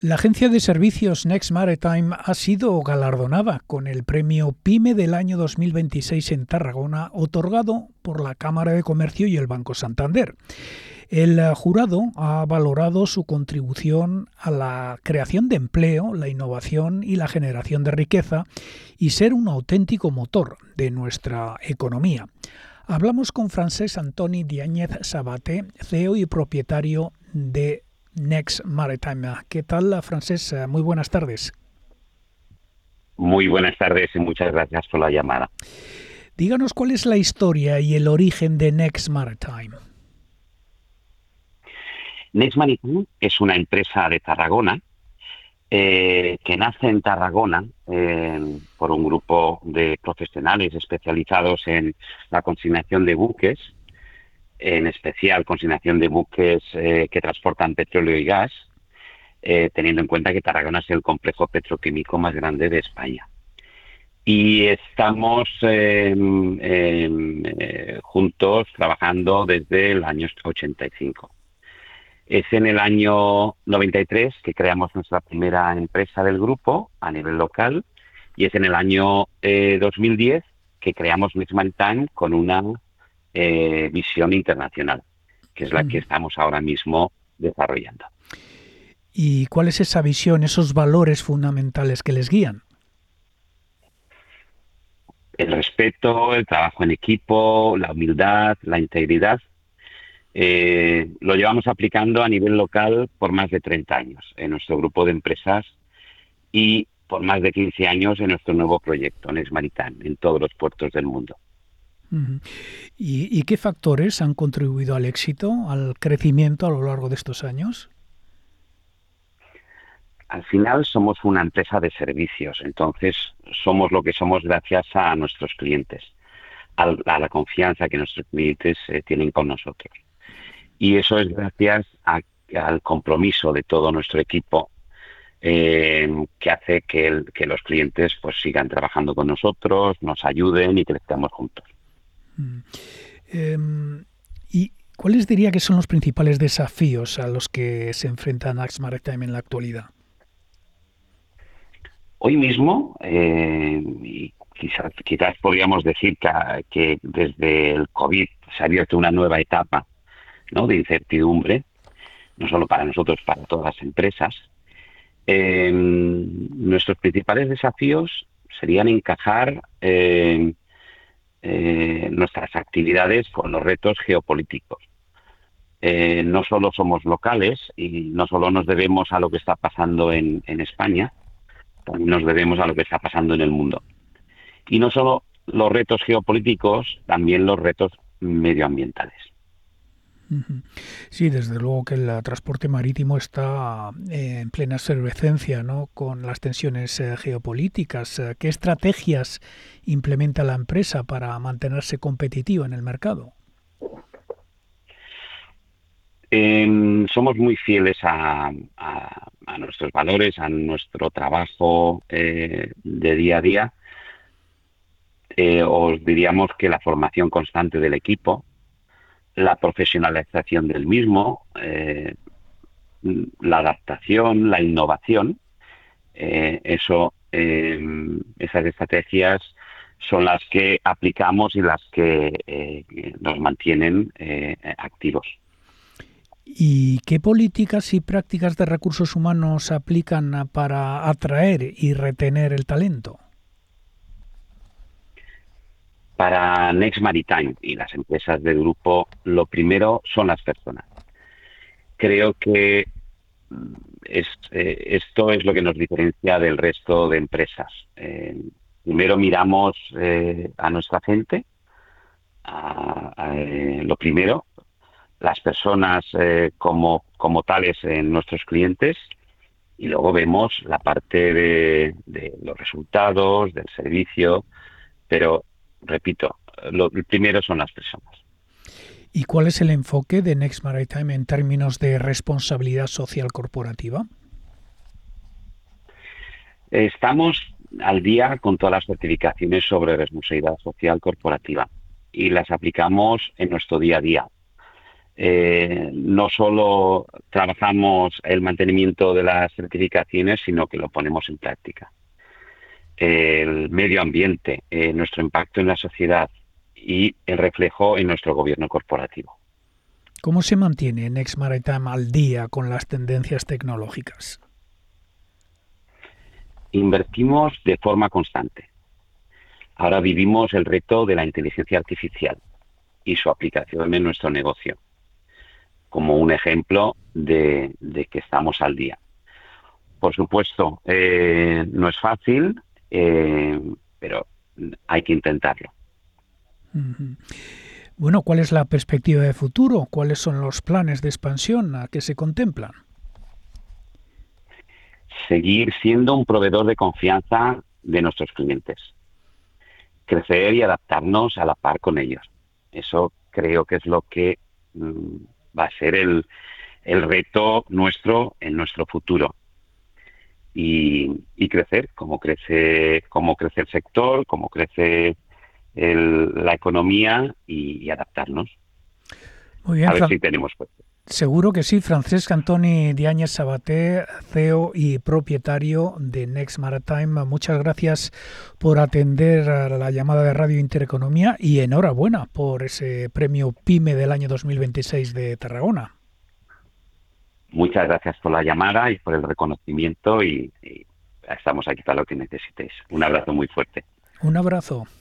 La agencia de servicios Next Maritime ha sido galardonada con el premio PYME del año 2026 en Tarragona, otorgado por la Cámara de Comercio y el Banco Santander. El jurado ha valorado su contribución a la creación de empleo, la innovación y la generación de riqueza y ser un auténtico motor de nuestra economía. Hablamos con Francesc Antoni Diáñez Sabaté, CEO y propietario de Next Maritime. ¿Qué tal, Francesc? Muy buenas tardes. Muy buenas tardes y muchas gracias por la llamada. Díganos cuál es la historia y el origen de Next Maritime. Next Maritime es una empresa de Tarragona que nace en Tarragona por un grupo de profesionales especializados en la consignación de buques, en especial consignación de buques que transportan petróleo y gas, teniendo en cuenta que Tarragona es el complejo petroquímico más grande de España. Y estamos juntos trabajando desde el año 85. Es en el año 93 que creamos nuestra primera empresa del grupo a nivel local y es en el año 2010 que creamos Next Maritime con una visión internacional, que es la que estamos ahora mismo desarrollando. ¿Y cuál es esa visión, esos valores fundamentales que les guían? El respeto, el trabajo en equipo, la humildad, la integridad. Lo llevamos aplicando a nivel local por más de 30 años en nuestro grupo de empresas y por más de 15 años en nuestro nuevo proyecto, Next Maritime, en todos los puertos del mundo. ¿Y qué factores han contribuido al éxito, al crecimiento a lo largo de estos años? Al final somos una empresa de servicios, entonces somos lo que somos gracias a nuestros clientes, a la confianza que nuestros clientes tienen con nosotros. Y eso es gracias al compromiso de todo nuestro equipo que hace que los clientes pues sigan trabajando con nosotros, nos ayuden y crezcamos juntos. ¿Y cuáles diría que son los principales desafíos a los que se enfrenta Next Maritime en la actualidad? Hoy mismo, y quizás podríamos decir que desde el COVID se ha abierto una nueva etapa, ¿no?, de incertidumbre, no solo para nosotros, para todas las empresas. Nuestros principales desafíos serían encajar nuestras actividades con los retos geopolíticos. No solo somos locales y no solo nos debemos a lo que está pasando en España, también nos debemos a lo que está pasando en el mundo. Y no solo los retos geopolíticos, también los retos medioambientales. Sí, desde luego que el transporte marítimo está en plena efervescencia, ¿no?, con las tensiones geopolíticas. ¿Qué estrategias implementa la empresa para mantenerse competitiva en el mercado? Somos muy fieles a nuestros valores, a nuestro trabajo de día a día. Os diríamos que la formación constante del equipo, la profesionalización del mismo, la adaptación, la innovación, esas estrategias son las que aplicamos y las que nos mantienen activos. ¿Y qué políticas y prácticas de recursos humanos aplican para atraer y retener el talento? Para Next Maritime y las empresas del grupo, lo primero son las personas. Creo que esto es lo que nos diferencia del resto de empresas. Primero miramos a nuestra gente, lo primero, las personas como tales en nuestros clientes, y luego vemos la parte de los resultados, del servicio, pero repito, lo primero son las personas. ¿Y cuál es el enfoque de Next Maritime en términos de responsabilidad social corporativa? Estamos al día con todas las certificaciones sobre responsabilidad social corporativa y las aplicamos en nuestro día a día. no solo trabajamos el mantenimiento de las certificaciones, sino que lo ponemos en práctica. El medio ambiente, nuestro impacto en la sociedad y el reflejo en nuestro gobierno corporativo. ¿Cómo se mantiene Next Maritime al día con las tendencias tecnológicas? Invertimos de forma constante. Ahora vivimos el reto de la inteligencia artificial y su aplicación en nuestro negocio, como un ejemplo de que estamos al día. Por supuesto, no es fácil, pero hay que intentarlo. Uh-huh. Bueno, ¿cuál es la perspectiva de futuro? ¿Cuáles son los planes de expansión a que se contemplan? Seguir siendo un proveedor de confianza de nuestros clientes. Crecer y adaptarnos a la par con ellos. Eso creo que es lo que va a ser el reto nuestro en nuestro futuro. Y crecer, como crece el sector, como crece la economía y adaptarnos. Muy bien, a ver si tenemos suerte. Seguro que sí. Francesc Antoni Diáñez Sabaté, CEO y propietario de Next Maritime, muchas gracias por atender a la llamada de Radio Intereconomía y enhorabuena por ese premio PYME del año 2026 de Tarragona. Muchas gracias por la llamada y por el reconocimiento y estamos aquí para lo que necesitéis. Un abrazo muy fuerte. Un abrazo.